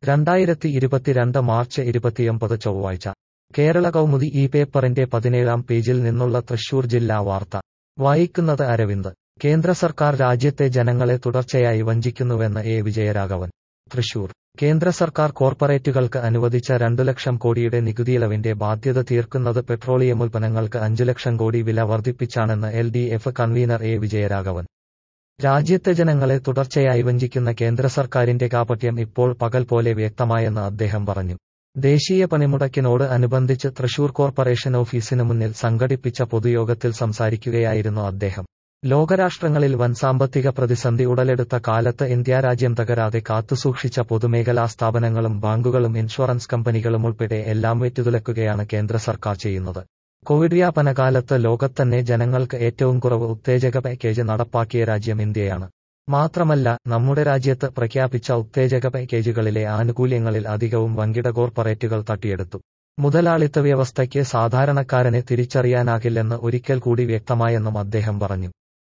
2022 March 29 ചൊവ്വാഴ്ച കേരള കൗമുദി ഈ പേപ്പറിന്റെ 17-ാം പേജിൽ നിന്നുള്ള തൃശൂർ ജില്ലാ വാർത്ത വായിക്കുന്നത് അരവിന്ദ്. കേന്ദ്ര സർക്കാർ രാജ്യത്തെ ജനങ്ങളെ തുടർച്ചയായി വഞ്ചിക്കുന്നുവെന്ന് എ. വിജയരാഘവൻ. തൃശൂർ. കേന്ദ്ര സർക്കാർ കോർപ്പറേറ്റുകൾക്ക് അനുവദിച്ച 2 ലക്ഷം കോടിയുടെ നികുതിയിളവിന്റെ ബാധ്യത തീർക്കുന്നത് പെട്രോളിയമുൽപ്പന്നങ്ങൾക്ക് 5 ലക്ഷം കോടി വില വർദ്ധിപ്പിച്ചാണെന്ന് LDF കൺവീനർ എ. വിജയരാഘവൻ. രാജ്യത്തെ ജനങ്ങളെ തുടർച്ചയായി വഞ്ചിക്കുന്ന കേന്ദ്ര സർക്കാരിന്റെ കാപട്യം ഇപ്പോൾ പകൽ പോലെ വ്യക്തമായെന്ന് അദ്ദേഹം പറഞ്ഞു. ദേശീയ പണിമുടക്കിനോട് അനുബന്ധിച്ച് തൃശൂർ കോർപ്പറേഷൻ ഓഫീസിന് മുന്നിൽ സംഘടിപ്പിച്ച പൊതുയോഗത്തിൽ സംസാരിക്കുകയായിരുന്നു അദ്ദേഹം. ലോകരാഷ്ട്രങ്ങളിൽ വൻ സാമ്പത്തിക പ്രതിസന്ധി ഉടലെടുത്ത കാലത്ത് ഇന്ത്യാരാജ്യം തകരാതെ കാത്തുസൂക്ഷിച്ച പൊതുമേഖലാ സ്ഥാപനങ്ങളും ബാങ്കുകളും ഇൻഷുറൻസ് കമ്പനികളും ഉൾപ്പെടെ എല്ലാം വെട്ടിത്തുലക്കുകയാണ് കേന്ദ്ര സർക്കാർ ചെയ്യുന്നത്. കോവിഡ് വ്യാപനകാലത്ത് ലോകത്തന്നെ ജനങ്ങൾക്ക് ഏറ്റവും കുറവ് ഉത്തേജക പാക്കേജ് നടപ്പാക്കിയ രാജ്യം ഇന്ത്യയാണ്. മാത്രമല്ല, നമ്മുടെ രാജ്യത്ത് പ്രഖ്യാപിച്ച ഉത്തേജക പാക്കേജുകളിലെ ആനുകൂല്യങ്ങളിൽ അധികവും വൻകിട കോർപ്പറേറ്റുകൾ തട്ടിയെടുത്തു. മുതലാളിത്ത വ്യവസ്ഥയ്ക്ക് സാധാരണക്കാരനെ തിരിച്ചറിയാനാകില്ലെന്ന് ഒരിക്കൽ കൂടി വ്യക്തമായെന്നും അദ്ദേഹം പറഞ്ഞു.